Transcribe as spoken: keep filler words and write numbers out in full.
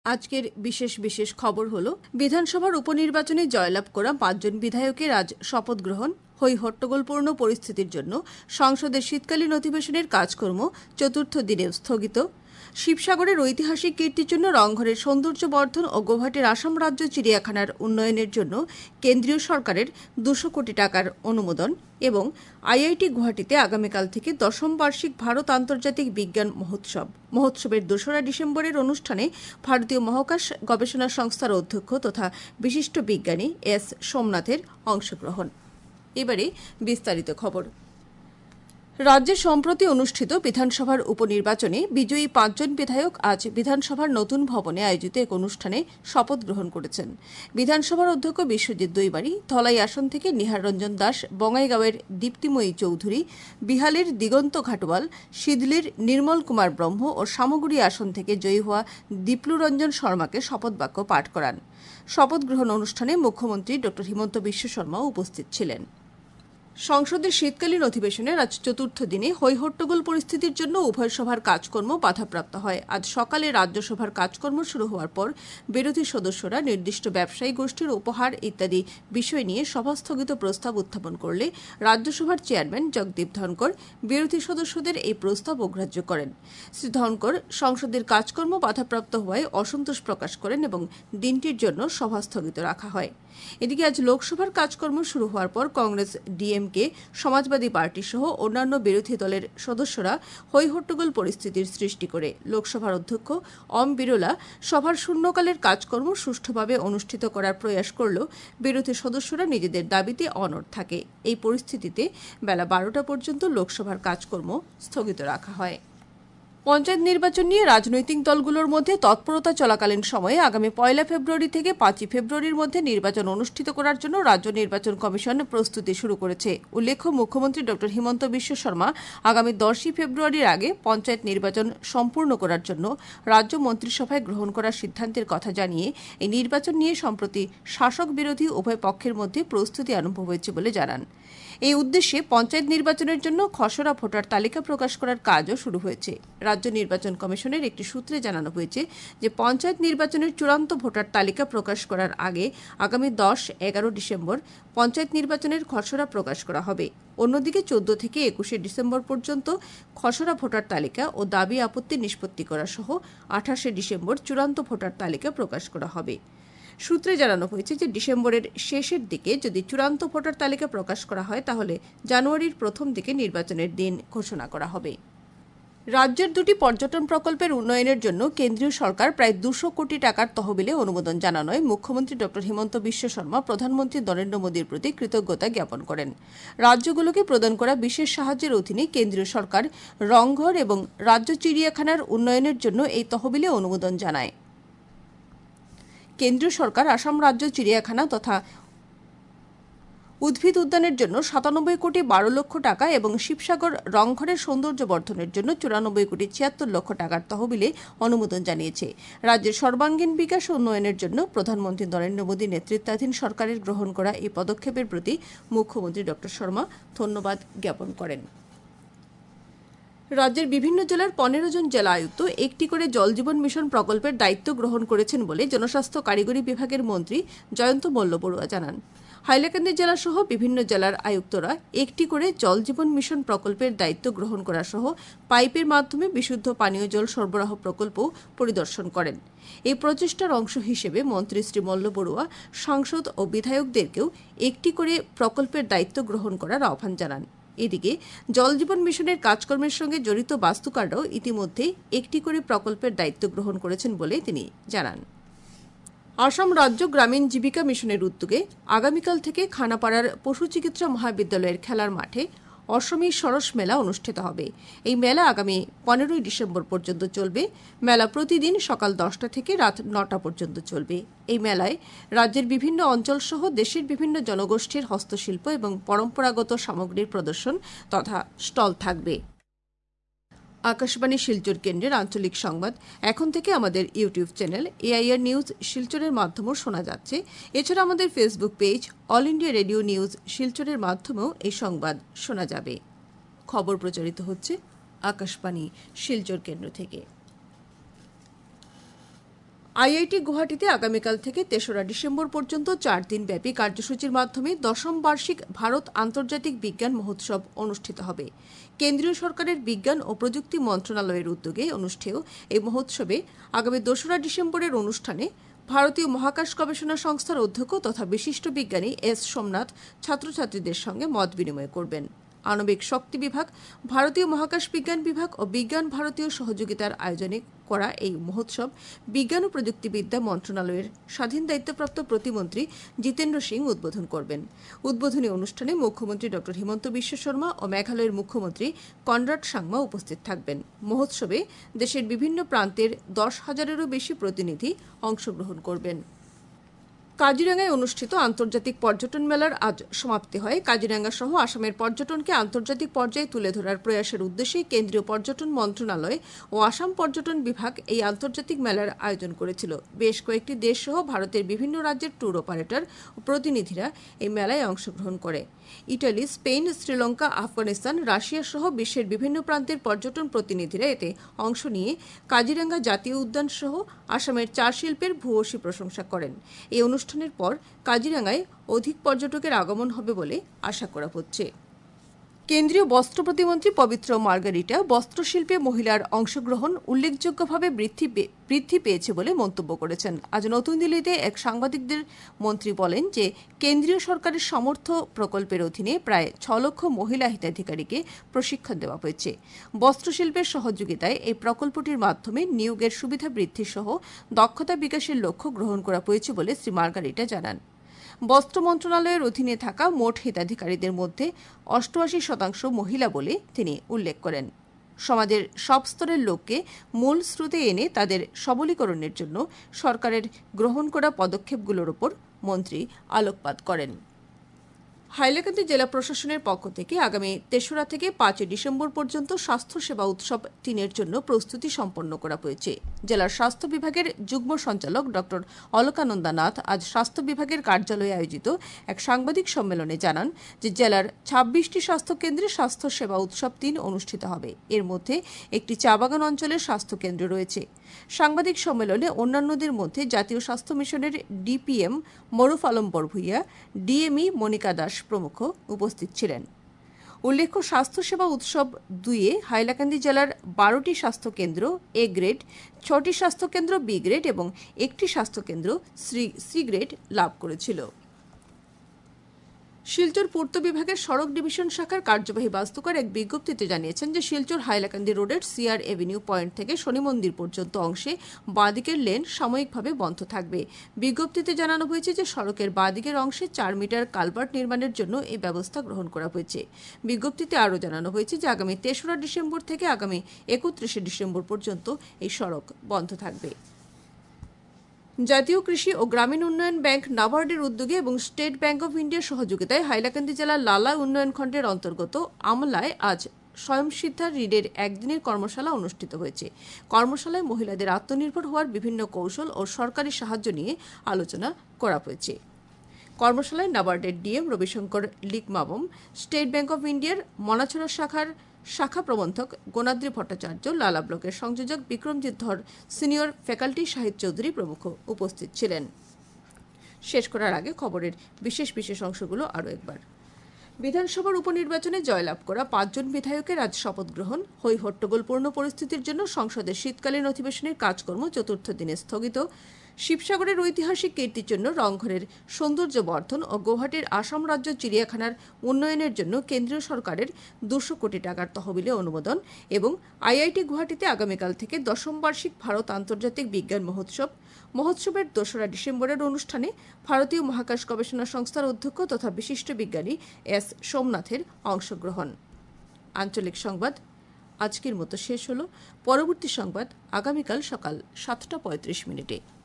আজকের বিশেষ বিশেষ খবর হলো বিধানসভার উপনির্বাচনে জয়লাভ করা পাঁচজন বিধায়কের আজ শপথ গ্রহণ। হই হট্টগোলপূর্ণ পরিস্থিতির জন্য সংসদের শীতকালীন অধিবেশনের কাজকর্ম চতুর্থ দিনেও স্থগিত। শিবসাগরের ঐতিহাসিক কীর্তির জন্য রংঘরের সৌন্দর্য বর্ধন ও গৌহাটির আসাম রাজ্য চিড়িয়াখানার উন্নয়নের জন্য কেন্দ্রীয় সরকারের দুশো কোটি টাকার অনুমোদন এবং আইআইটি গুয়াহাটিতে আগামীকাল থেকে দশম বার্ষিক ভারত আন্তর্জাতিক বিজ্ঞান মহোৎসব মহোৎসবের দোসরা ডিসেম্বরের অনুষ্ঠানে ভারতীয় মহাকাশ গবেষণা সংস্থার অধ্যক্ষ তথা বিশিষ্ট বিজ্ঞানী এস সোমনাথের অংশগ্রহণ। এবারে বিস্তারিত খবর। রাজ্যে সম্প্রতি অনুষ্ঠিত বিধানসভার উপনির্বাচনে বিজয়ী পাঁচজন বিধায়ক আজ বিধানসভার নতুন ভবনে আয়োজিত এক অনুষ্ঠানে শপথ গ্রহণ করেছেন। বিধানসভার অধ্যক্ষ বিশ্বজিৎ দৈবাড়ী, ধলাই আসন থেকে নিহার রঞ্জন দাস, বঙ্গাইগাঁওয়ের দীপ্তিময়ী চৌধুরী, বিহালের দিগন্ত ঘাটওয়াল, সিদলির নির্মল কুমার ব্রহ্ম ও সামগুড়ি আসন থেকে জয়ী হওয়া দীপ্লু রঞ্জন শর্মাকে শপথ বাক্য পাঠ করান। শপথ গ্রহণ অনুষ্ঠানে মুখ্যমন্ত্রী ড হিমন্ত বিশ্ব শর্মা উপস্থিত ছিলেন। সংসদের শীতকালীন অধিবেশনের আজ চতুর্থ দিনে হৈহট্টগোল পরিস্থিতির জন্য উভয় সভার কাজকর্ম বাধাপ্রাপ্ত হয়। আজ সকালে রাজ্যসভার কাজকর্ম শুরু হওয়ার পর বিরোধী সদস্যরা নির্দিষ্ট ব্যবসায়ী গোষ্ঠীর উপহার ইত্যাদি বিষয় নিয়ে সভাস্থগিত প্রস্তাব উত্থাপন করলে রাজ্যসভার চেয়ারম্যান জগদীপ ধনকর বিরোধী সদস্যদের এই প্রস্তাব অগ্রাহ্য করেন। শ্রী ধনকর সংসদের কাজকর্ম বাধাপ্রাপ্ত হওয়ায় অসন্তোষ প্রকাশ করেন এবং দিনটির জন্য সভা স্থগিত রাখা হয়। এদিকে আজ লোকসভার কাজকর্ম শুরু হওয়ার পর কংগ্রেস, ডিএমকে, সমাজবাদী পার্টি সহ অন্যান্য বিরোধী দলের সদস্যরা হৈহট্টগোল পরিস্থিতির সৃষ্টি করে লোকসভার অধ্যক্ষ ওম বিরলা সভার শূন্যকালের কাজকর্ম সুষ্ঠুভাবে অনুষ্ঠিত করার প্রয়াস করলেও বিরোধী সদস্যরা নিজেদের দাবিতে অনড় থাকে। এই পরিস্থিতিতে বেলা বারোটা পর্যন্ত লোকসভার কাজকর্ম স্থগিত রাখা হয়। পঞ্চায়েত নির্বাচন নিয়ে রাজনৈতিক দলগুলোর মধ্যে তৎপরতা চলাকালীন সময়ে আগামী পয়লা ফেব্রুয়ারি থেকে পাঁচই ফেব্রুয়ারির মধ্যে নির্বাচন অনুষ্ঠিত করার জন্য রাজ্য নির্বাচন কমিশন প্রস্তুতি শুরু করেছে। উল্লেখ্য, মুখ্যমন্ত্রী ড হিমন্ত বিশ্ব শর্মা আগামী দশই ফেব্রুয়ারির আগে পঞ্চায়েত নির্বাচন সম্পূর্ণ করার জন্য রাজ্য মন্ত্রিসভায় গ্রহণ করার সিদ্ধান্তের কথা জানিয়ে এই নির্বাচন নিয়ে সম্প্রতি শাসক বিরোধী উভয় পক্ষের মধ্যে প্রস্তুতি আরম্ভ হয়েছে বলে জানান। এই উদ্দেশ্যে পঞ্চায়েত নির্বাচনের জন্য খসড়া ভোটার তালিকা প্রকাশ করার কাজও শুরু হয়েছে। রাজ্য নির্বাচন কমিশনের একটি সূত্রে জানানো হয়েছে যে পঞ্চায়েত নির্বাচনের চূড়ান্ত ভোটার তালিকা প্রকাশ করার আগে আগামী দশ এগারো ডিসেম্বর পঞ্চায়েত নির্বাচনের খসড়া প্রকাশ করা হবে। অন্যদিকে চোদ্দ থেকে একুশে ডিসেম্বর পর্যন্ত খসড়া ভোটার তালিকা ও দাবি আপত্তি নিষ্পত্তি করা সহ আঠাশে ডিসেম্বর চূড়ান্ত ভোটার তালিকা প্রকাশ করা হবে। সূত্রে জানানো হয়েছে যে ডিসেম্বরের শেষের দিকে যদি চূড়ান্ত ভোটার তালিকা প্রকাশ করা হয় তাহলে জানুয়ারির প্রথম দিকে নির্বাচনের দিন ঘোষণা করা হবে। রাজ্যের দুটি পর্যটন প্রকল্পের উন্নয়নের জন্য কেন্দ্রীয় সরকার প্রায় দুশো কোটি টাকার তহবিলে অনুমোদন জানানোয় মুখ্যমন্ত্রী ড হিমন্ত বিশ্ব শর্মা প্রধানমন্ত্রী নরেন্দ্র মোদীর প্রতি কৃতজ্ঞতা জ্ঞাপন করেন। রাজ্যগুলোকে প্রদান করা বিশেষ সাহায্যের অধীনে কেন্দ্রীয় সরকার রংঘর এবং রাজ্য চিড়িয়াখানার উন্নয়নের জন্য এই তহবিলে অনুমোদন জানায়। কেন্দ্রীয় সরকার আসাম রাজ্য চিড়িয়াখানা তথা উদ্ভিদ উদ্যানের জন্য সাতানব্বই কোটি বারো লক্ষ টাকা এবং শিবসাগর রংঘরের সৌন্দর্য বর্ধনের জন্য চুরানব্বই কোটি ছিয়াত্তর লক্ষ টাকার তহবিলে অনুমোদন জানিয়েছে। রাজ্যের সর্বাঙ্গীন বিকাশ ও উন্নয়নের জন্য প্রধানমন্ত্রী নরেন্দ্র মোদী নেতৃত্বাধীন সরকারের গ্রহণ করা এই পদক্ষেপের প্রতি মুখ্যমন্ত্রী ড শর্মা ধন্যবাদ জ্ঞাপন করেন। রাজ্যের বিভিন্ন জেলার পনেরো জন জেলা আয়ুক্ত একটি করে জল জীবন মিশন প্রকল্পের দায়িত্ব গ্রহণ করেছেন বলে জনস্বাস্থ্য কারিগরি বিভাগের মন্ত্রী জয়ন্ত মল্ল বড়ুয়া জানান। হাইলাকান্দি জেলা সহ বিভিন্ন জেলার আয়ুক্তরা একটি করে জল জীবন মিশন প্রকল্পের দায়িত্ব গ্রহণ করা সহ পাইপের মাধ্যমে বিশুদ্ধ পানীয় জল সরবরাহ প্রকল্প পরিদর্শন করেন। এই প্রচেষ্টার অংশ হিসেবে মন্ত্রী শ্রী মল্ল বড়ুয়া সাংসদ ও বিধায়কদেরকেও একটি করে প্রকল্পের দায়িত্ব গ্রহণ করার আহ্বান জানান। এদিকে জল জীবন মিশনের কাজকর্মের সঙ্গে জড়িত বাস্তুকাররাও ইতিমধ্যেই একটি করে প্রকল্পের দায়িত্ব গ্রহণ করেছেন বলে তিনি জানান। আসাম রাজ্য গ্রামীণ জীবিকা মিশনের উদ্যোগে আগামীকাল থেকে খানাপাড়ার পশু চিকিৎসা মহাবিদ্যালয়ের খেলার মাঠে অসমী সরস মেলা অনুষ্ঠিত হবে। এই মেলা আগামী পনেরোই ডিসেম্বর পর্যন্ত চলবে। মেলা প্রতিদিন সকাল দশটা থেকে রাত নটা পর্যন্ত চলবে। এই মেলায় রাজ্যের বিভিন্ন অঞ্চল সহ দেশের বিভিন্ন জনগোষ্ঠীর হস্তশিল্প এবং পরম্পরাগত সামগ্রীর প্রদর্শন তথা স্টল থাকবে। আকাশবাণী শিলচর কেন্দ্রের আঞ্চলিক সংবাদ এখন থেকে আমাদের ইউটিউব চ্যানেল এআইআর নিউজ শিলচরের মাধ্যমেও শোনা যাচ্ছে। এছাড়া আমাদের Facebook page all India radio news শিলচরের মাধ্যমেও এই সংবাদ শোনা যাবে। খবর প্রচারিত হচ্ছে আকাশবাণী শিলচর কেন্দ্র থেকে। আইআইটি গুয়াহাটিতে আগামীকাল থেকে তেসরা ডিসেম্বর পর্যন্ত চার দিন ব্যাপী কার্যসূচির মাধ্যমে দশম বার্ষিক ভারত আন্তর্জাতিক বিজ্ঞান মহোৎসব অনুষ্ঠিত হবে। কেন্দ্রীয় সরকারের বিজ্ঞান ও প্রযুক্তি মন্ত্রণালয়ের উদ্যোগে অনুষ্ঠেয় এই মহোৎসবে আগামী দোসরা ডিসেম্বরের অনুষ্ঠানে ভারতীয় মহাকাশ গবেষণা সংস্থার অধ্যক্ষ তথা বিশিষ্ট বিজ্ঞানী এস সোমনাথ ছাত্রছাত্রীদের সঙ্গে মত বিনিময় করবেন। আণবিক শক্তি বিভাগ, ভারতীয় মহাকাশ বিজ্ঞান বিভাগ ও বিজ্ঞান ভারতীয় সহযোগিতার আয়োজনে করা এই মহোৎসব বিজ্ঞান ও প্রযুক্তিবিদ্যা মন্ত্রণালয়ের স্বাধীন দায়িত্বপ্রাপ্ত প্রতিমন্ত্রী জিতেন্দ্র সিং উদ্বোধন করবেন। উদ্বোধনী অনুষ্ঠানে মুখ্যমন্ত্রী ড হিমন্ত বিশ্ব শর্মা ও মেঘালয়ের মুখ্যমন্ত্রী কনরাড সাংমা উপস্থিত থাকবেন। মহোৎসবে দেশের বিভিন্ন প্রান্তের দশ হাজারেরও বেশি প্রতিনিধি অংশগ্রহণ করবেন। কাজিরাঙ্গায় অনুষ্ঠিত আন্তর্জাতিক পর্যটন মেলার আজ সমাপ্তি হয়। কাজিরাঙ্গা সহ আসামের পর্যটনকে আন্তর্জাতিক পর্যায়ে তুলে ধরার প্রয়াসের উদ্দেশ্যে কেন্দ্রীয় পর্যটন মন্ত্রণালয় ও আসাম পর্যটন বিভাগ এই আন্তর্জাতিক মেলার আয়োজন করেছিল। বেশ কয়েকটি দেশ সহ ভারতের বিভিন্ন রাজ্যের ট্যুর অপারেটর ও প্রতিনিধিরা এই মেলায় অংশগ্রহণ করে। Italy, Spain, Sri Lanka, Afghanistan, Russia সহ বিশ্বের বিভিন্ন প্রান্তের পর্যটন প্রতিনিধিরা এতে অংশ নিয়ে কাজিরাঙ্গা জাতীয় উদ্যান সহ আসামের চা শিল্পের ভূয়সী প্রশংসা করেন। এই অনুষ্ঠানের পর কাজিরাঙ্গায় অধিক পর্যটকের আগমন হবে বলে আশা করা হচ্ছে। কেন্দ্রীয় বস্ত্র প্রতিমন্ত্রী পবিত্র মার্গারিটা বস্ত্রশিল্পে মহিলার অংশগ্রহণ উল্লেখযোগ্যভাবে বৃদ্ধি বৃদ্ধি পেয়েছে বলে মন্তব্য করেছেন। আজ নতুন দিল্লিতে এক সাংবাদিকদের মন্ত্রী বলেন যে কেন্দ্রীয় সরকারের সামর্থ্য প্রকল্পের অধীনে প্রায় ছ লক্ষ মহিলা হিতাধিকারীকে প্রশিক্ষণ দেওয়া হয়েছে। বস্ত্রশিল্পের সহযোগিতায় এই প্রকল্পটির মাধ্যমে নিয়োগের সুবিধা বৃদ্ধি সহ দক্ষতা বিকাশের লক্ষ্য গ্রহণ করা হয়েছে বলে শ্রী মার্গারিটা জানান। বস্ত্র মন্ত্রণালয়ের অধীনে থাকা মোট হিতাধিকারীদের মধ্যে অষ্টআশি শতাংশ মহিলা বলে তিনি উল্লেখ করেন। সমাজের সব স্তরের লোককে মূল স্রোতে এনে তাদের সবলীকরণের জন্য সরকারের গ্রহণ করা পদক্ষেপগুলোর উপর মন্ত্রী আলোকপাত করেন। হাইলাকান্দি জেলা প্রশাসনের পক্ষ থেকে আগামী তেসরা থেকে পাঁচই ডিসেম্বর পর্যন্ত স্বাস্থ্য সেবা উৎসব তিনের জন্য প্রস্তুতি সম্পন্ন করা হয়েছে। জেলার স্বাস্থ্য বিভাগের যুগ্ম সঞ্চালক ড অলকানন্দা নাথ আজ স্বাস্থ্য বিভাগের কার্যালয়ে আয়োজিত এক সাংবাদিক সম্মেলনে জানান যে জেলার ছাব্বিশটি স্বাস্থ্য কেন্দ্রে স্বাস্থ্য সেবা উৎসব তিন অনুষ্ঠিত হবে। এর মধ্যে একটি চা বাগান অঞ্চলের স্বাস্থ্য কেন্দ্র রয়েছে। সাংবাদিক সম্মেলনে অন্যান্যদের মধ্যে জাতীয় স্বাস্থ্য মিশনের ডিপিএম মরুফ আলম বরভুইয়া, ডিএমই মনিকা দাস প্রমুখ উপস্থিত ছিলেন। উল্লেখ্য, স্বাস্থ্যসেবা উৎসব দুইয়ে হাইলাকান্দি জেলার বারোটি স্বাস্থ্যকেন্দ্র এ গ্রেড, ছটি স্বাস্থ্যকেন্দ্র বি গ্রেড এবং একটি স্বাস্থ্যকেন্দ্র সি গ্রেড লাভ করেছিল। শিলচর পূর্ত বিভাগের সড়ক ডিভিশন শাখার কার্যবাহী বাস্তুকার এক বিজ্ঞপ্তিতে জানিয়েছেন যে শিলচর হাইলাকান্দি রোডের সিআর এভিনিউ পয়েন্ট থেকে শনি মন্দির পর্যন্ত অংশে বাঁদিকের লেন সাময়িকভাবে বন্ধ থাকবে। বিজ্ঞপ্তিতে জানানো হয়েছে যে সড়কের বাঁদিকের অংশে চার মিটার কালভার্ট নির্মাণের জন্য এই ব্যবস্থা গ্রহণ করা হয়েছে। বিজ্ঞপ্তিতে আরও জানানো হয়েছে যে আগামী তেসরা ডিসেম্বর থেকে আগামী একত্রিশে ডিসেম্বর পর্যন্ত এই সড়ক বন্ধ থাকবে। জাতীয় কৃষি ও গ্রামীণ উন্নয়ন ব্যাংক নাবার্ডের উদ্যোগে এবং স্টেট ব্যাংক অব ইন্ডিয়ার সহযোগিতায় হাইলাকান্দি জেলার লালা উন্নয়ন খণ্ডের অন্তর্গত আমলায় আজ স্বয়ংসিদ্ধা ঋণের একদিনের কর্মশালা অনুষ্ঠিত হয়েছে। কর্মশালায় মহিলাদের আত্মনির্ভর হওয়ার বিভিন্ন কৌশল ও সরকারি সাহায্য নিয়ে আলোচনা করা হয়েছে। কর্মশালায় নাবার্ডের DM Ravishankar Likmabam, state bank of ইন্ডিয়ার মনাছড়া শাখার শাখা প্রবন্ধক গণাদ্রি ভট্টাচার্য, লালা ব্লকের সংযোজক বিক্রমজিৎ ধর, সিনিয়র ফ্যাকাল্টি শাহিদ চৌধুরী প্রমুখ উপস্থিত ছিলেন। শেষ করার আগে খবরের বিশেষ বিশেষ অংশগুলো আরও একবার। বিধানসভার উপনির্বাচনে জয়লাভ করা পাঁচজন বিধায়কের আজ শপথ গ্রহণ। হৈ হট্টগোলপূর্ণ পরিস্থিতির জন্য সংসদের শীতকালীন অধিবেশনের কাজকর্ম চতুর্থ দিনে স্থগিত। শিবসাগরের ঐতিহাসিক কীর্তির জন্য রংঘরের সৌন্দর্য বর্ধন ও গৌহাটির আসাম রাজ্য চিড়িয়াখানার উন্নয়নের জন্য কেন্দ্রীয় সরকারের দুশো কোটি টাকার তহবিলে অনুমোদন এবং আইআইটি গুয়াহাটিতে আগামীকাল থেকে দশম বার্ষিক ভারত আন্তর্জাতিক বিজ্ঞান মহোৎসব। মহোৎসবের দোসরা ডিসেম্বরের অনুষ্ঠানে ভারতীয় মহাকাশ গবেষণা সংস্থার অধ্যক্ষ তথা বিশিষ্ট বিজ্ঞানী এস সোমনাথের অংশগ্রহণ। আঞ্চলিক সংবাদ আজকের মতো শেষ হল। পরবর্তী সংবাদ আগামীকাল সকাল সাতটা পঁয়ত্রিশ মিনিটে।